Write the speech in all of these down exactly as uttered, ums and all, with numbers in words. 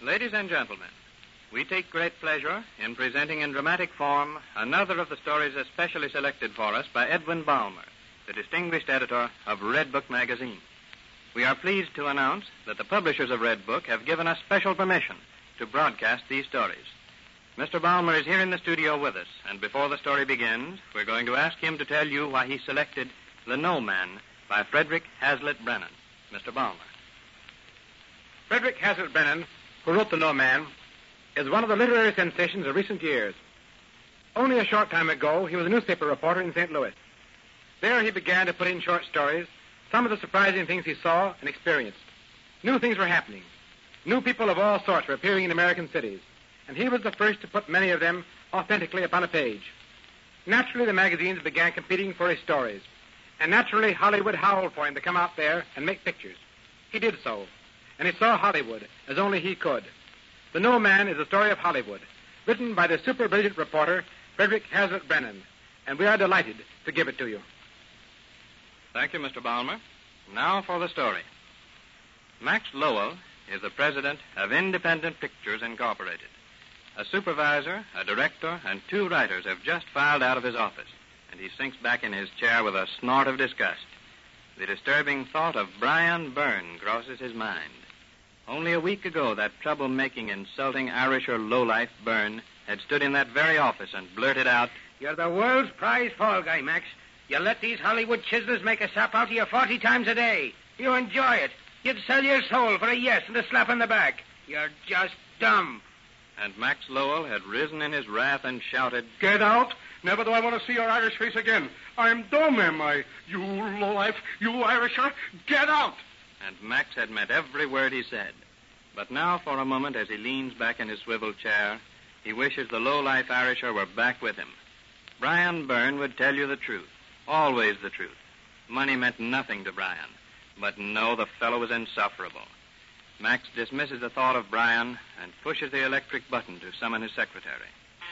Ladies and gentlemen, we take great pleasure in presenting in dramatic form another of the stories especially selected for us by Edwin Balmer, the distinguished editor of Red Book magazine. We are pleased to announce that the publishers of Red Book have given us special permission to broadcast these stories. Mister Balmer is here in the studio with us, and before the story begins, we're going to ask him to tell you why he selected The No Man by Frederick Hazlitt Brennan. Mister Balmer. Frederick Hazlitt Brennan, who wrote The No Man, is one of the literary sensations of recent years. Only a short time ago, he was a newspaper reporter in Saint Louis. There he began to put in short stories some of the surprising things he saw and experienced. New things were happening. New people of all sorts were appearing in American cities, and he was the first to put many of them authentically upon a page. Naturally, the magazines began competing for his stories, and naturally, Hollywood howled for him to come out there and make pictures. He did so, and he saw Hollywood as only he could. The No Man is a story of Hollywood, written by the super brilliant reporter, Frederick Hazlitt Brennan, and we are delighted to give it to you. Thank you, Mister Balmer. Now for the story. Max Lowell is the president of Independent Pictures Incorporated. A supervisor, a director, and two writers have just filed out of his office, and he sinks back in his chair with a snort of disgust. The disturbing thought of Brian Byrne crosses his mind. Only a week ago, that trouble-making, insulting Irish or lowlife Byrne had stood in that very office and blurted out, "You're the world's prize fall guy, Max. You let these Hollywood chiselers make a sap out of you forty times a day. You enjoy it. You'd sell your soul for a yes and a slap on the back. You're just dumb." And Max Lowell had risen in his wrath and shouted, "Get out! Never do I want to see your Irish face again. I'm dumb, am I? You lowlife, you Irisher, get out!" And Max had meant every word he said. But now, for a moment, as he leans back in his swivel chair, he wishes the lowlife Irisher were back with him. Brian Byrne would tell you the truth, always the truth. Money meant nothing to Brian. But no, the fellow was insufferable. Max dismisses the thought of Brian and pushes the electric button to summon his secretary.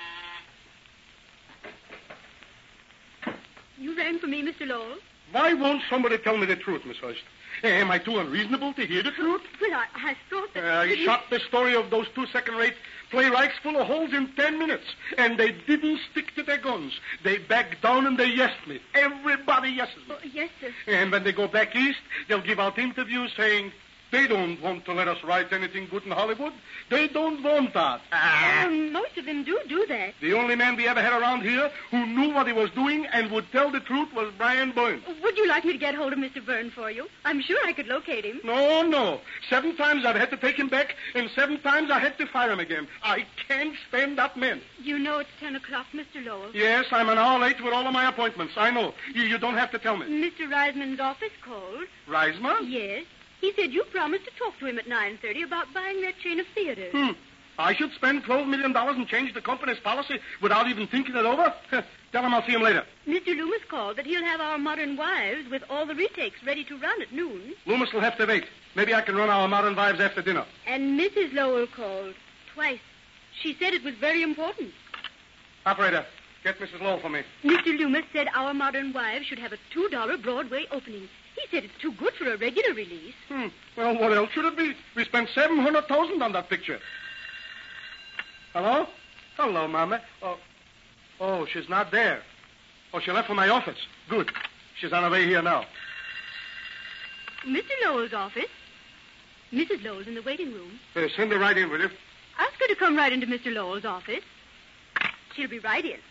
You rang for me, Mister Lowell? Why won't somebody tell me the truth, Miss Hurst? Am I too unreasonable to hear the truth? Well, I, I thought that... I you... shot the story of those two second-rate playwrights full of holes in ten minutes, and they didn't stick to their guns. They backed down and they yesed me. Everybody yeses me. Oh, yes, sir. And when they go back east, they'll give out interviews saying they don't want to let us write anything good in Hollywood. They don't want that. Ah. Um, most of them do do that. The only man we ever had around here who knew what he was doing and would tell the truth was Brian Byrne. Would you like me to get hold of Mister Byrne for you? I'm sure I could locate him. No, no. Seven times I've had to take him back, and seven times I had to fire him again. I can't stand that man. You know it's ten o'clock, Mister Lowell. Yes, I'm an hour late with all of my appointments. I know. You, you don't have to tell me. Mister Reisman's office called. Reisman? Yes. He said you promised to talk to him at nine thirty about buying that chain of theaters. Hmm. I should spend twelve million dollars and change the company's policy without even thinking it over? Tell him I'll see him later. Mister Loomis called that he'll have our Modern Wives with all the retakes ready to run at noon. Loomis will have to wait. Maybe I can run our Modern Wives after dinner. And Missus Lowell called twice. She said it was very important. Operator, get Missus Lowell for me. Mister Loomis said our Modern Wives should have a two dollar Broadway opening. He said it's too good for a regular release. Hmm. Well, what else should it be? We spent seven hundred thousand dollars on that picture. Hello? Hello, Mama. Oh, oh, she's not there. Oh, she left for my office. Good. She's on her way here now. Mister Lowell's office? Missus Lowell's in the waiting room. Uh, send her right in, will you? Ask her to come right into Mister Lowell's office. She'll be right in.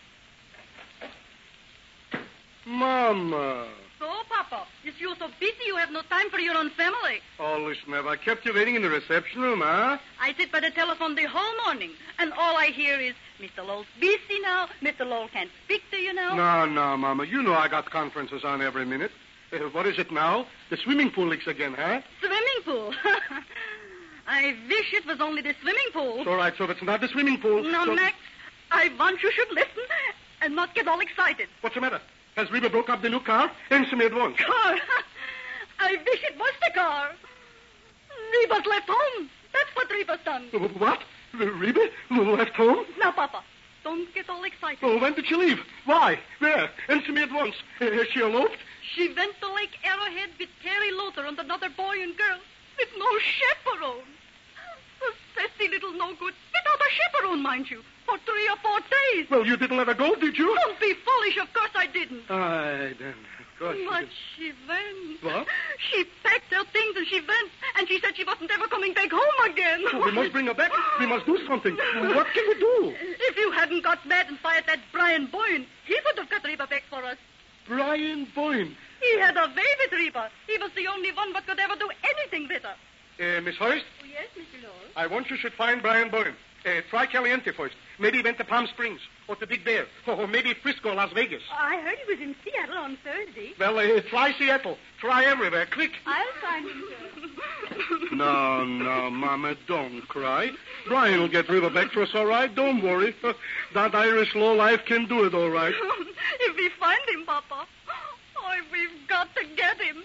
Mama. So, Papa, if you're so busy, you have no time for your own family. Oh, listen, have I kept you waiting in the reception room, huh? I sit by the telephone the whole morning, and all I hear is, Mister Lowell's busy now, Mister Lowell can't speak to you now. No, no, Mama. You know I got conferences on every minute. Uh, what is it now? The swimming pool leaks again, huh? Swimming pool? I wish it was only the swimming pool. It's all right, so if it's not the swimming pool... No, so... Max, I want you should listen and not get all excited. What's the matter? Has Reba broke up the new car? Answer me at once. Car? I wish it was the car. Reba's left home. That's what Reba's done. What? Reba left home? Now, Papa, don't get all excited. Oh, when did she leave? Why? Where? Answer me at once. Uh, has she eloped? She went to Lake Arrowhead with Terry Lothar and another boy and girl with no chaperone. The sassy little no good. Without a chaperone, mind you, for three or four days. Well, you didn't let her go, did you? Don't be foolish. Of course I didn't. I then, of course. you But didn't. she went. What? She packed her things and she went. And she said she wasn't ever coming back home again. Oh, we must bring her back. We must do something. What can we do? If you hadn't got mad and fired that Brian Boyne, he would have got Reba back for us. Brian Boyne. He had a way with Reba. He was the only one that could ever do anything with her. Uh, Miss Hurst, Oh, yes, Mister Lowell. I want you should find Brian Boyne. Uh, try Caliente first. Maybe he went to Palm Springs or to Big Bear. Or maybe Frisco, Las Vegas. I heard he was in Seattle on Thursday. Well, uh, try Seattle. Try everywhere. Quick. I'll find him, sir. No, no, Mama, don't cry. Brian will get River back for us, all right? Don't worry. That Irish lowlife can do it, all right. If we find him, Papa, oh, we've got to get him.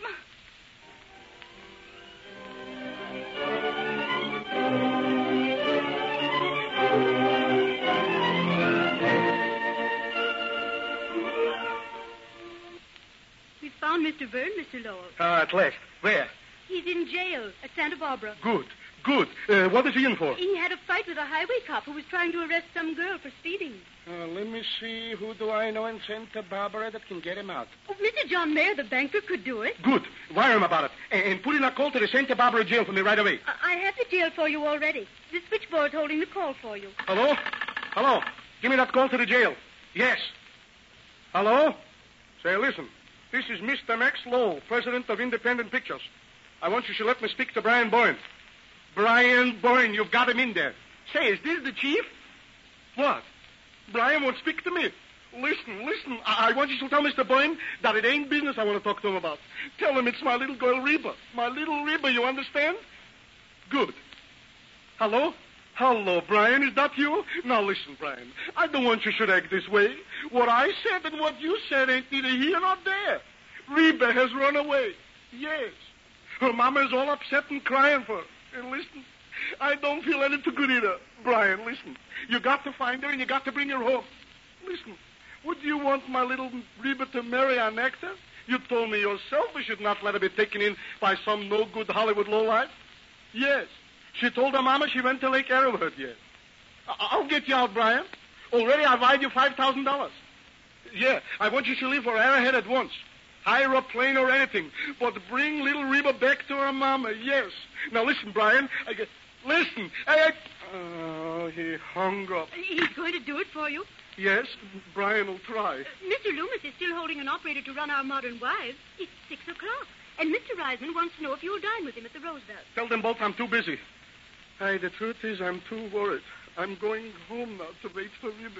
We found Mister Byrne, Mister Lowell. Ah, at last. Where? He's in jail at Santa Barbara. Good, good. Uh, what is he in for? He had a fight with a highway cop who was trying to arrest some girl for speeding. Uh, let me see. Who do I know in Santa Barbara that can get him out? Oh, Mister John Mayer, the banker, could do it. Good. Wire him about it. And, and put in a call to the Santa Barbara jail for me right away. I, I have the jail for you already. The switchboard's holding the call for you. Hello? Hello? Give me that call to the jail. Yes. Hello? Say, listen. This is Mister Max Lowell, president of Independent Pictures. I want you to let me speak to Brian Boyne. Brian Boyne, you've got him in there. Say, is this the chief? What? Brian won't speak to me. Listen, listen. I, I want you to tell Mister Boyne that it ain't business I want to talk to him about. Tell him it's my little girl, Reba. My little Reba, you understand? Good. Hello? Hello, Brian. Is that you? Now, listen, Brian. I don't want you should act this way. What I said and what you said ain't neither here nor there. Reba has run away. Yes. Her mama is all upset and crying for her. And listen, I don't feel any too good either. Brian, listen. You got to find her and you got to bring her home. Listen, would you want my little Reba to marry an actor? You told me yourself we should not let her be taken in by some no-good Hollywood lowlife. Yes. She told her mama she went to Lake Arrowhead, yes. I- I'll get you out, Brian. Already I've wired you five thousand dollars. Yeah, I want you to leave for Arrowhead at once. Hire a plane or anything, but bring little Reba back to her mama, yes. Now listen, Brian. I get... Listen. I, I... Oh, he hung up. He's going to do it for you. Yes, Brian will try. Mister Loomis is still holding an operator to run our Modern Wives. It's six o'clock. And Mister Reisman wants to know if you'll dine with him at the Roosevelt. Tell them both I'm too busy. Hey, the truth is I'm too worried. I'm going home now to wait for Reba.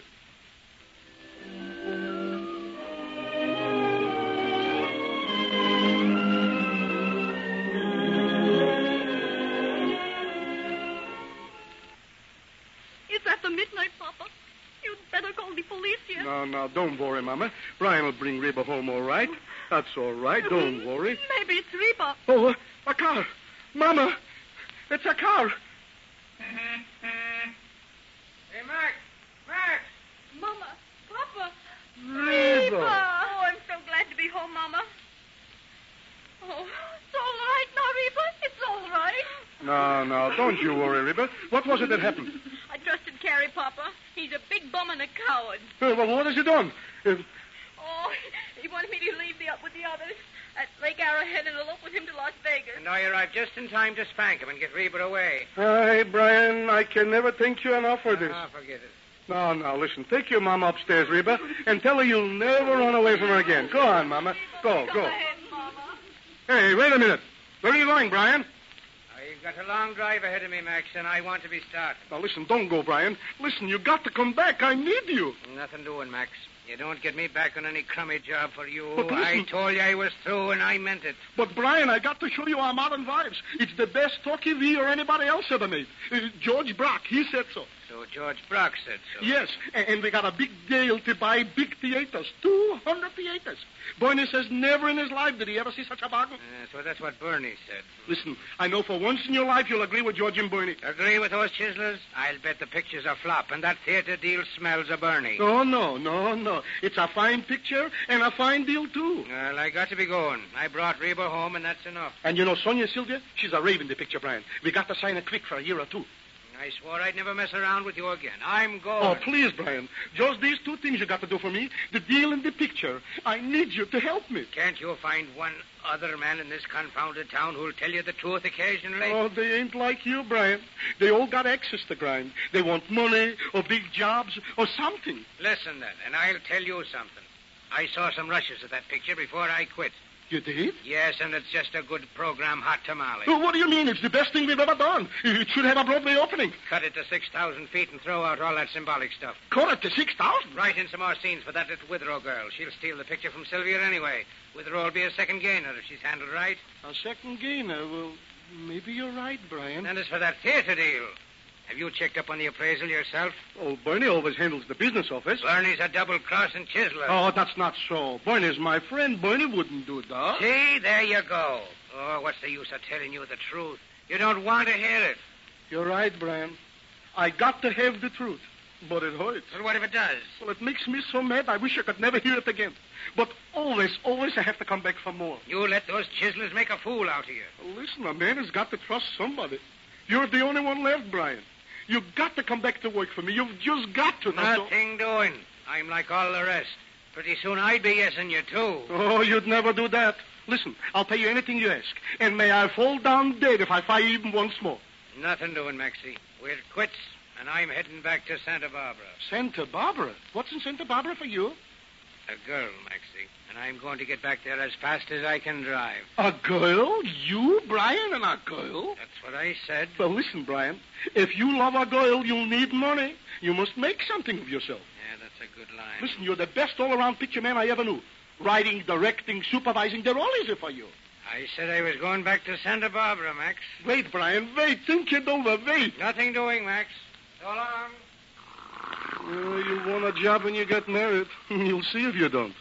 It's after midnight, Papa. You'd better call the police here. No, no, don't worry, Mama. Brian will bring Reba home all right. That's all right. Don't worry. Maybe it's Reba. Oh, a car. Mama, it's a car. Hey, Max! Max! Mama, Papa. Reba. Oh, I'm so glad to be home, Mama. Oh, it's all right now, Reba. It's all right. No, no, don't you worry, Reba. What was it that happened? I trusted Carrie, Papa. He's a big bum and a coward. Uh, well, what has he done? Uh, Oh, he wanted me to leave the up with the others at Lake Arrowhead and elope with him to Las Vegas. And now you arrived just in time to spank him and get Reba away. Hi, Brian. I can never thank you enough for this. Ah, forget it. No, no, listen. Take your mama upstairs, Reba, and tell her you'll never run away from her again. Go on, Mama. Go, Go go. ahead, Mama. Hey, wait a minute. Where are you going, Brian? Now, you've got a long drive ahead of me, Max, and I want to be starting. Now, listen, don't go, Brian. Listen, you got to come back. I need you. Nothing doing, Max. You don't get me back on any crummy job for you. But listen- I told you I was through, and I meant it. But, Brian, I got to show you our modern vibes. It's the best talk T V or anybody else ever made. Uh, George Brock, he said so. So George Brock said so. Yes, and, and we got a big deal to buy big theaters. two hundred theaters. Boyne says never in his life did he ever see such a bargain. Uh, so that's what Bernie said. Listen, I know for once in your life you'll agree with George and Boyne. Agree with those chiselers? I'll bet the picture's a flop, and that theater deal smells of Bernie. No, no, no, no. It's a fine picture and a fine deal, too. Well, I got to be going. I brought Reba home, and that's enough. And you know Sonia Sylvia? She's a rave in the picture, Brian. We got to sign her quick for a year or two. I swore I'd never mess around with you again. I'm going. Oh, please, Brian. Just these two things you got to do for me. The deal and the picture. I need you to help me. Can't you find one other man in this confounded town who'll tell you the truth occasionally? Oh, they ain't like you, Brian. They all got access to grind. They want money or big jobs or something. Listen, then, and I'll tell you something. I saw some rushes of that picture before I quit. You did? Yes, and it's just a good program, hot tamale. Well, what do you mean? It's the best thing we've ever done. It should have a Broadway opening. Cut it to six thousand feet and throw out all that symbolic stuff. Cut it to six thousand? Write in some more scenes for that little Withrow girl. She'll steal the picture from Sylvia anyway. Withrow will be a second gainer if she's handled right. A second gainer? Well, maybe you're right, Brian. And as for that theater deal, have you checked up on the appraisal yourself? Oh, Bernie always handles the business office. Bernie's a double-crossing chiseler. Oh, that's not so. Bernie's my friend. Bernie wouldn't do that. See, there you go. Oh, what's the use of telling you the truth? You don't want to hear it. You're right, Brian. I got to have the truth, but it hurts. Well, what if it does? Well, it makes me so mad I wish I could never hear it again. But always, always I have to come back for more. You let those chiselers make a fool out of you. Well, listen, a man has got to trust somebody. You're the only one left, Brian. You've got to come back to work for me. You've just got to. Nothing doing. I'm like all the rest. Pretty soon I'd be yesing you, too. Oh, you'd never do that. Listen, I'll pay you anything you ask. And may I fall down dead if I fire even once more. Nothing doing, Maxie. We're quits, and I'm heading back to Santa Barbara. Santa Barbara? What's in Santa Barbara for you? A girl, Maxie. And I'm going to get back there as fast as I can drive. A girl? You, Brian, and a girl? That's what I said. Well, listen, Brian. If you love a girl, you'll need money. You must make something of yourself. Yeah, that's a good line. Listen, you're the best all-around picture man I ever knew. Writing, directing, supervising, they're all easy for you. I said I was going back to Santa Barbara, Max. Wait, Brian, wait. Think it over. Wait. Nothing doing, Max. So long. Well, you want a job when you get married. You'll see if you don't.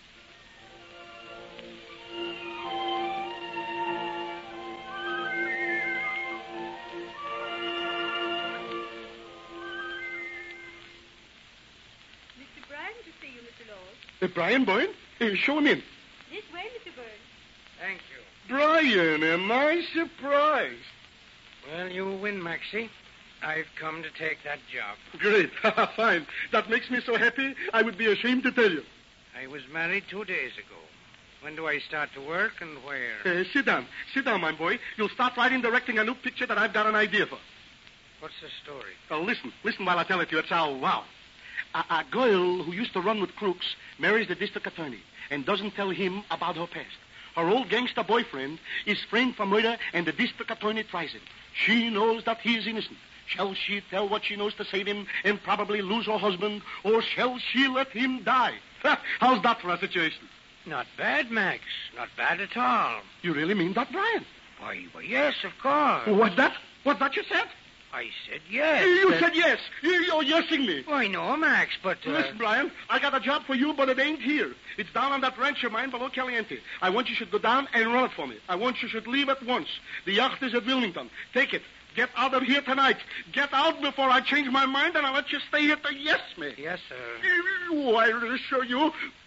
Mister Bryan to see you, Mister Lowell. Uh, Brian Boyne? Uh, show him in. This way, Mister Burns. Thank you. Brian, am I surprised? Well, you win, Maxie. I've come to take that job. Great. Fine. That makes me so happy, I would be ashamed to tell you. I was married two days ago. When do I start to work and where? Uh, sit down. Sit down, my boy. You'll start writing, directing a new picture that I've got an idea for. What's the story? Oh, listen. Listen while I tell it to you. It's all wow. A, a girl who used to run with crooks marries the district attorney and doesn't tell him about her past. Her old gangster boyfriend is framed for murder, and the district attorney tries him. She knows that he is innocent. Shall she tell what she knows to save him and probably lose her husband, or shall she let him die? How's that for a situation? Not bad, Max. Not bad at all. You really mean that, Brian? Why, well, yes, of course. What's that? What's that you said? I said yes. You but... said yes. You, you're yesing me. Why, no, Max, but... Uh... Listen, Brian, I got a job for you, but it ain't here. It's down on that ranch of mine below Caliente. I want you should go down and run it for me. I want you should leave at once. The yacht is at Wilmington. Take it. Get out of here tonight. Get out before I change my mind, and I'll let you stay here to yes me. Yes, sir. Oh, I assure you.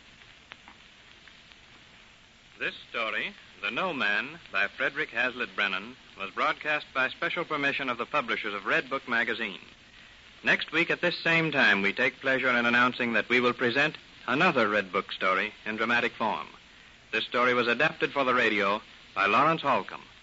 This story, The No Man, by Frederick Hazlitt Brennan, was broadcast by special permission of the publishers of Red Book magazine. Next week at this same time, we take pleasure in announcing that we will present another Red Book story in dramatic form. This story was adapted for the radio by Lawrence Holcomb.